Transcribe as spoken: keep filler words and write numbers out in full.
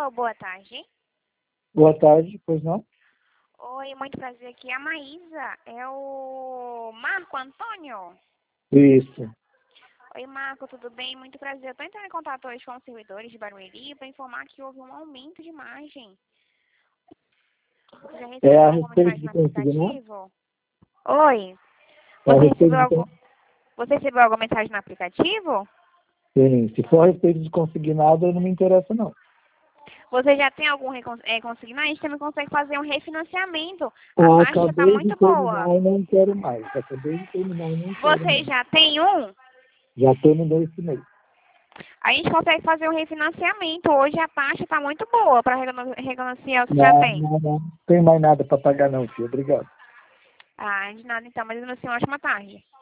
Alô, boa tarde. Boa tarde, pois não? Oi, muito prazer, aqui é a Maísa. É o Marco Antônio? Isso. Oi, Marco, tudo bem? Muito prazer. Eu estou entrando em contato hoje com os servidores de Barueri para informar que houve um aumento de margem. Você já É recebeu a alguma respeito mensagem de no consignado? aplicativo? Oi, É a você respeito recebeu, de algo... con- você recebeu alguma mensagem no aplicativo? Sim, se for a respeito de consignado, não me interessa, não. Você já tem algum recon... é, consignado? A gente também consegue fazer um refinanciamento. A Eu taxa está acabei de muito boa. terminar e não quero mais. Acabei de terminar e não quero Você mais. já tem um? Já terminou esse mês. A gente consegue fazer um refinanciamento. Hoje a taxa está muito boa para refinanciar o que já Não, tem. não, não. Não tem mais nada para pagar, não, filho. Obrigado. Ah, de nada então, mas assim, uma ótima tarde.